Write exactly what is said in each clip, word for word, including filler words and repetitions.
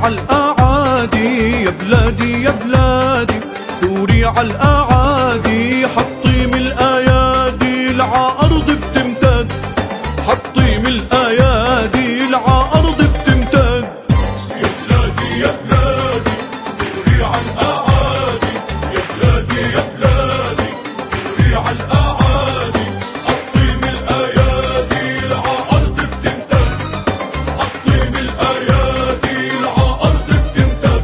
عالأعادي يا بلادي يا بلادي، ثوري عالأعادي، حطيم الأيادي لع أرض بتمتد، حطيم الأيادي لع أرض بتمتد. يا بلادي يا بلادي ثوري عالأعادي، يا بلادي يا بلادي ثوري عالأعادي، حطيم الأيادي لع أرض بتمتد، حطيم الأيادي لع أرض بتمتد.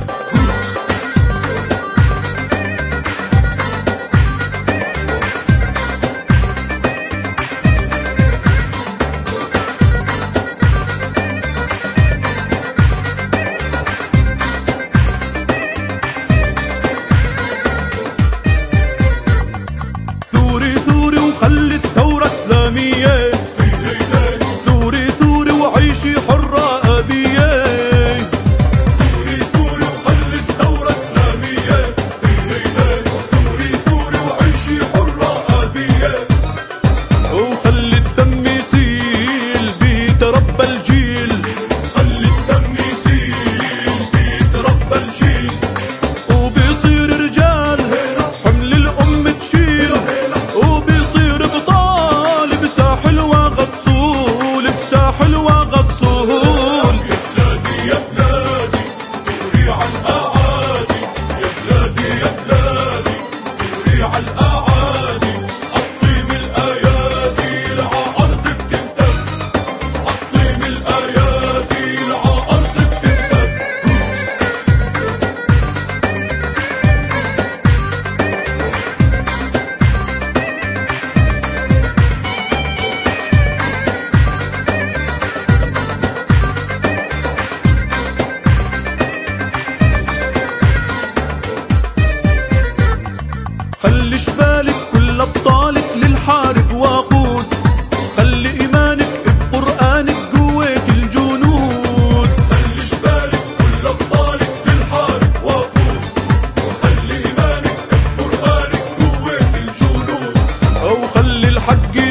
ثوري ثوري وخلي الثورة إسلامية، ثوري ثوري وعيشي حرة أبية، ثوري ثوري وخلي الثورة إسلامية، ثوري ثوري وعيشي حرة أبية، وخلي الدم يسيل بيتربى الجيل، خلي الدم يسيل بيتربى الجيل، وبيصير رجال حمل الأم تشيل، وبيصير بطال بساحل وغطسول، بساحل وغطسول. يا بلادي يا بلادي ثوري عالأعادي، يا بلادي يا بلادي ثوري عالأعادي، حطيم الأيادي لع أرض بتمتد، حطيم الأيادي لع أرض بتمتد. خلي شبالك كل أبطالك للحارب وقود، خلي إيمانك بقرآنك جويك الجنود، خلي شبالك كل أبطالك بالحارب وقود، خلي إيمانك بقرآنك جوات الجنود. أو خلي الحق